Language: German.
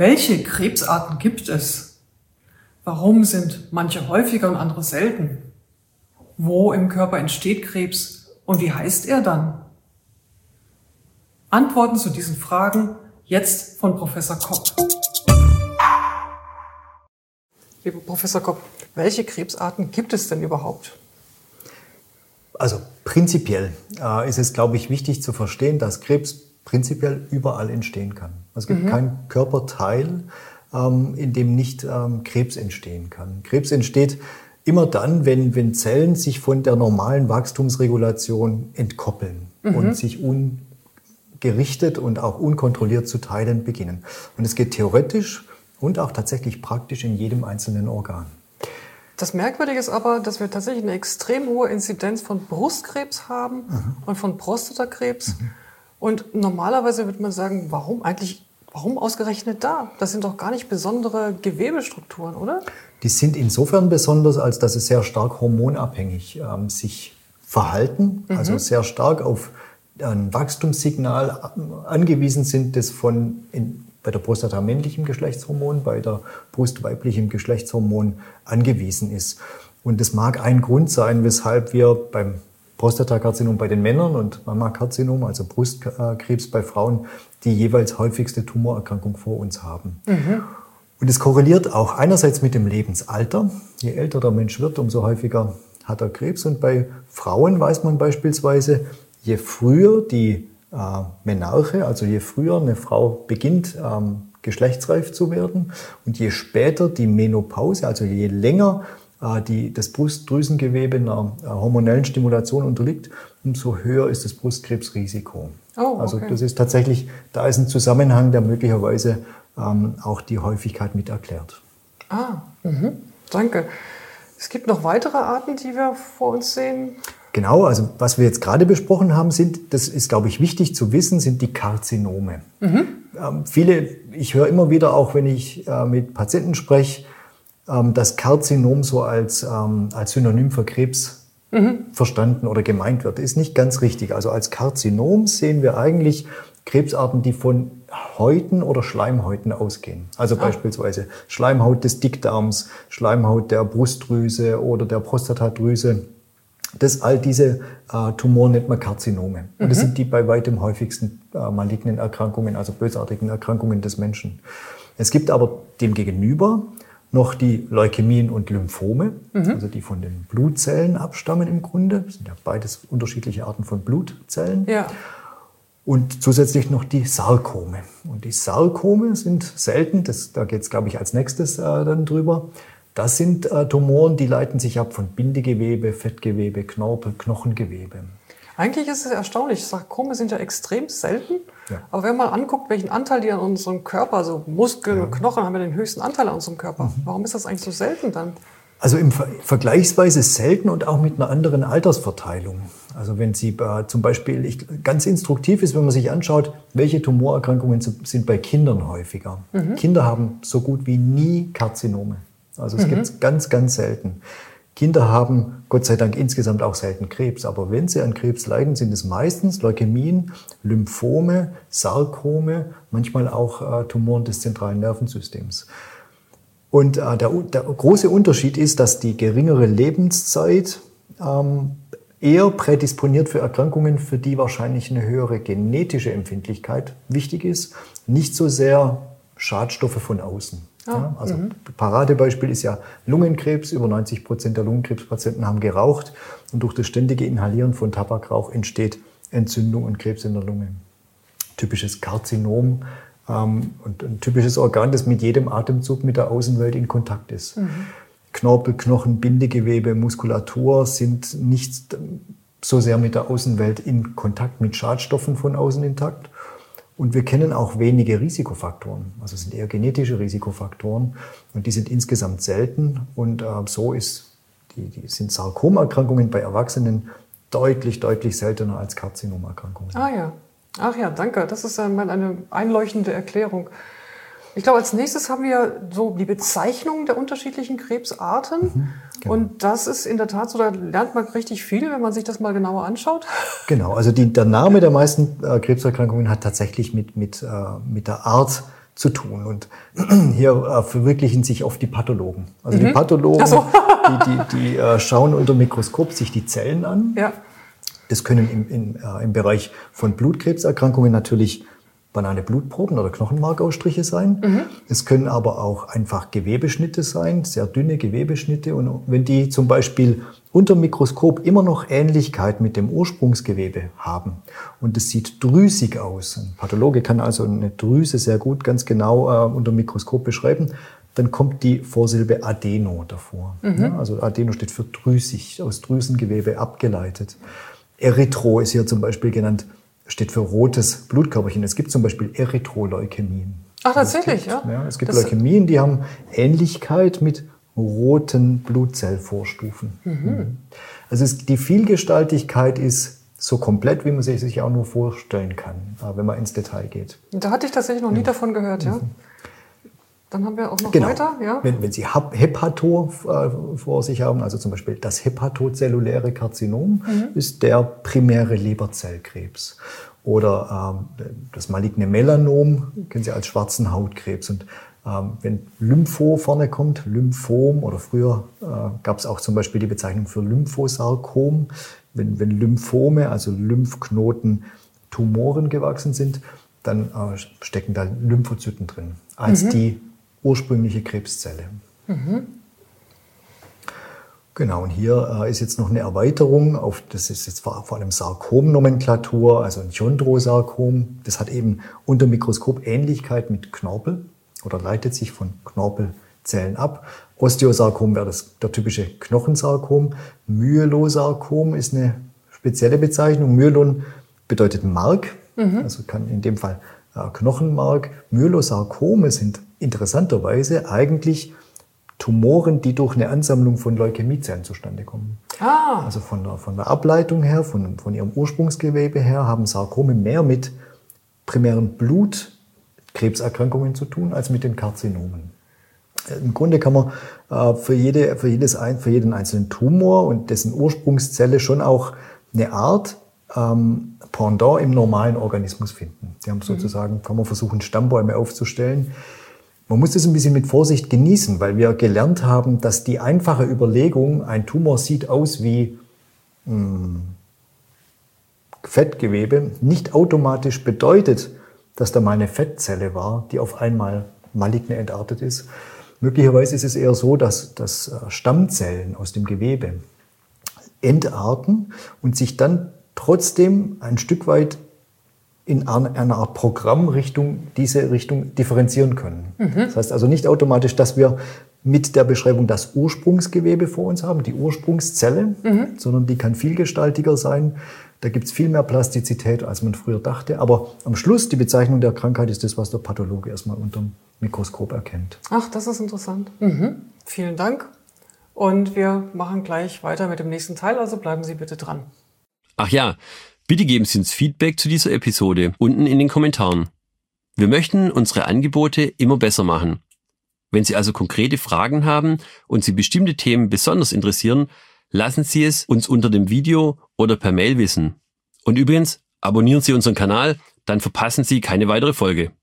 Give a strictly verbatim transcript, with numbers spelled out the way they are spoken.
Welche Krebsarten gibt es? Warum sind manche häufiger und andere selten? Wo im Körper entsteht Krebs und wie heißt er dann? Antworten zu diesen Fragen jetzt von Professor Kopp. Lieber Professor Kopp, welche Krebsarten gibt es denn überhaupt? Also prinzipiell äh, ist es, glaube ich, wichtig zu verstehen, dass Krebs prinzipiell überall entstehen kann. Es gibt mhm. keinen Körperteil, ähm, in dem nicht ähm, Krebs entstehen kann. Krebs entsteht immer dann, wenn, wenn Zellen sich von der normalen Wachstumsregulation entkoppeln mhm. und sich ungerichtet und auch unkontrolliert zu teilen beginnen. Und es geht theoretisch und auch tatsächlich praktisch in jedem einzelnen Organ. Das Merkwürdige ist aber, dass wir tatsächlich eine extrem hohe Inzidenz von Brustkrebs haben mhm. und von Prostatakrebs. Mhm. Und normalerweise würde man sagen, warum eigentlich, warum ausgerechnet da? Das sind doch gar nicht besondere Gewebestrukturen, oder? Die sind insofern besonders, als dass sie sehr stark hormonabhängig ähm, sich verhalten, mhm. also sehr stark auf ein Wachstumssignal angewiesen sind, das von in, bei der Prostata männlichem Geschlechtshormon, bei der Brust weiblichem Geschlechtshormon angewiesen ist. Und das mag ein Grund sein, weshalb wir beim Prostatakarzinom bei den Männern und Mammakarzinom, also Brustkrebs bei Frauen, die jeweils häufigste Tumorerkrankung vor uns haben. Mhm. Und es korreliert auch einerseits mit dem Lebensalter. Je älter der Mensch wird, umso häufiger hat er Krebs. Und bei Frauen weiß man beispielsweise, je früher die äh, Menarche, also je früher eine Frau beginnt, ähm, geschlechtsreif zu werden und je später die Menopause, also je länger die, das Brustdrüsengewebe einer hormonellen Stimulation unterliegt, umso höher ist das Brustkrebsrisiko. Oh, okay. Also das ist tatsächlich, da ist ein Zusammenhang, der möglicherweise ähm, auch die Häufigkeit mit erklärt. Ah, mhm. Danke. Es gibt noch weitere Arten, die wir vor uns sehen? Genau, also was wir jetzt gerade besprochen haben, sind, das ist, glaube ich, wichtig zu wissen, sind die Karzinome. Mhm. Ähm, viele, ich höre immer wieder, auch wenn ich äh, mit Patienten spreche, das Karzinom so als, ähm, als Synonym für Krebs mhm. verstanden oder gemeint wird, ist nicht ganz richtig. Also als Karzinom sehen wir eigentlich Krebsarten, die von Häuten oder Schleimhäuten ausgehen. Also ah. beispielsweise Schleimhaut des Dickdarms, Schleimhaut der Brustdrüse oder der Prostatadrüse. Das, all diese äh, Tumoren nennt man Karzinome. Und mhm. das sind die bei weitem häufigsten äh, malignen Erkrankungen, also bösartigen Erkrankungen des Menschen. Es gibt aber demgegenüber noch die Leukämien und Lymphome, mhm. also die von den Blutzellen abstammen im Grunde. Das sind ja beides unterschiedliche Arten von Blutzellen. Ja. Und zusätzlich noch die Sarkome. Und die Sarkome sind selten, das, da geht es, glaube ich, als nächstes äh, dann drüber. Das sind äh, Tumoren, die leiten sich ab von Bindegewebe, Fettgewebe, Knorpel, Knochengewebe. Eigentlich ist es erstaunlich, Sarkome sind ja extrem selten. Ja. Aber wenn man anguckt, welchen Anteil die an unserem Körper, also Muskeln ja. und Knochen haben ja den höchsten Anteil an unserem Körper. Mhm. Warum ist das eigentlich so selten dann? Also im Ver- vergleichsweise selten und auch mit einer anderen Altersverteilung. Also wenn Sie äh, zum Beispiel, ich, ganz instruktiv ist, wenn man sich anschaut, welche Tumorerkrankungen sind bei Kindern häufiger. Mhm. Kinder haben so gut wie nie Karzinome. Also es mhm. gibt es ganz, ganz selten. Kinder haben Gott sei Dank insgesamt auch selten Krebs, aber wenn sie an Krebs leiden, sind es meistens Leukämien, Lymphome, Sarkome, manchmal auch äh, Tumoren des zentralen Nervensystems. Und äh, der, der große Unterschied ist, dass die geringere Lebenszeit ähm, eher prädisponiert für Erkrankungen, für die wahrscheinlich eine höhere genetische Empfindlichkeit wichtig ist, nicht so sehr Schadstoffe von außen. Oh, ja, also mhm. Paradebeispiel ist ja Lungenkrebs. Über neunzig Prozent der Lungenkrebspatienten haben geraucht und durch das ständige Inhalieren von Tabakrauch entsteht Entzündung und Krebs in der Lunge. Typisches Karzinom ähm, und ein typisches Organ, das mit jedem Atemzug mit der Außenwelt in Kontakt ist. Mhm. Knorpel, Knochen, Bindegewebe, Muskulatur sind nicht so sehr mit der Außenwelt in Kontakt, mit Schadstoffen von außen intakt. Und wir kennen auch wenige Risikofaktoren, also es sind eher genetische Risikofaktoren und die sind insgesamt selten und äh, so ist die, die sind Sarkomerkrankungen bei Erwachsenen deutlich, deutlich seltener als Karzinomerkrankungen. Ah ja, ach ja, danke, das ist einmal eine einleuchtende Erklärung. Ich glaube, als nächstes haben wir so die Bezeichnung der unterschiedlichen Krebsarten. Mhm, genau. Und das ist in der Tat so, da lernt man richtig viel, wenn man sich das mal genauer anschaut. Genau, also die, der Name der meisten äh, Krebserkrankungen hat tatsächlich mit, mit, äh, mit der Art zu tun. Und hier äh, verwirklichen sich oft die Pathologen. Also mhm. die Pathologen, so. die, die, die äh, schauen unter dem Mikroskop sich die Zellen an. Ja. Das können im, in, äh, im Bereich von Blutkrebserkrankungen natürlich banale Blutproben oder Knochenmarkausstriche sein. Mhm. Es können aber auch einfach Gewebeschnitte sein, sehr dünne Gewebeschnitte. Und wenn die zum Beispiel unter dem Mikroskop immer noch Ähnlichkeit mit dem Ursprungsgewebe haben und es sieht drüsig aus, ein Pathologe kann also eine Drüse sehr gut ganz genau äh, unter dem Mikroskop beschreiben, dann kommt die Vorsilbe Adeno davor. Mhm. Ja, also Adeno steht für drüsig, aus Drüsengewebe abgeleitet. Erythro ist hier zum Beispiel genannt, steht für rotes Blutkörperchen. Es gibt zum Beispiel Erythroleukämien. Ach, tatsächlich, gibt, ja? ja? Es gibt das Leukämien, die haben Ähnlichkeit mit roten Blutzellvorstufen. Mhm. Also es, die Vielgestaltigkeit ist so komplett, wie man sich sich auch nur vorstellen kann, wenn man ins Detail geht. Da hatte ich tatsächlich noch nie ja. davon gehört, ja. Mhm. Dann haben wir auch noch genau. weiter. Ja? Wenn, wenn Sie Hepato äh, vor sich haben, also zum Beispiel das hepatozelluläre Karzinom, mhm. ist der primäre Leberzellkrebs. Oder ähm, das maligne Melanom kennen Sie als schwarzen Hautkrebs. Und ähm, wenn Lympho vorne kommt, Lymphom, oder früher äh, gab es auch zum Beispiel die Bezeichnung für Lymphosarkom, wenn, wenn Lymphome, also Lymphknoten, Tumoren gewachsen sind, dann äh, stecken da Lymphozyten drin, als mhm. die ursprüngliche Krebszelle. Mhm. Genau, und hier äh, ist jetzt noch eine Erweiterung auf, das ist jetzt vor, vor allem Sarkomnomenklatur, also ein Chondrosarkom. Das hat eben unter Mikroskop Ähnlichkeit mit Knorpel oder leitet sich von Knorpelzellen ab. Osteosarkom wäre das, der typische Knochensarkom. Myelosarkom ist eine spezielle Bezeichnung. Myelon bedeutet Mark, mhm. also kann in dem Fall äh, Knochenmark. Myelosarkome sind interessanterweise eigentlich Tumoren, die durch eine Ansammlung von Leukämiezellen zustande kommen. Ah. Also von der, von der Ableitung her, von, von ihrem Ursprungsgewebe her, haben Sarkome mehr mit primären Blutkrebserkrankungen zu tun, als mit den Karzinomen. Im Grunde kann man äh, für, jede, für, jedes, für jeden einzelnen Tumor und dessen Ursprungszelle schon auch eine Art ähm, Pendant im normalen Organismus finden. Die haben sozusagen, kann man versuchen, Stammbäume aufzustellen. Man muss das ein bisschen mit Vorsicht genießen, weil wir gelernt haben, dass die einfache Überlegung, ein Tumor sieht aus wie mh, Fettgewebe, nicht automatisch bedeutet, dass da mal eine Fettzelle war, die auf einmal maligne entartet ist. Möglicherweise ist es eher so, dass, dass Stammzellen aus dem Gewebe entarten und sich dann trotzdem ein Stück weit in einer Art Programmrichtung diese Richtung differenzieren können. Mhm. Das heißt also nicht automatisch, dass wir mit der Beschreibung das Ursprungsgewebe vor uns haben, die Ursprungszelle, mhm. sondern die kann vielgestaltiger sein. Da gibt es viel mehr Plastizität, als man früher dachte. Aber am Schluss, die Bezeichnung der Krankheit ist das, was der Pathologe erstmal unter dem Mikroskop erkennt. Ach, das ist interessant. Mhm. Vielen Dank. Und wir machen gleich weiter mit dem nächsten Teil, also bleiben Sie bitte dran. Ach ja, bitte geben Sie uns Feedback zu dieser Episode unten in den Kommentaren. Wir möchten unsere Angebote immer besser machen. Wenn Sie also konkrete Fragen haben und Sie bestimmte Themen besonders interessieren, lassen Sie es uns unter dem Video oder per Mail wissen. Und übrigens, abonnieren Sie unseren Kanal, dann verpassen Sie keine weitere Folge.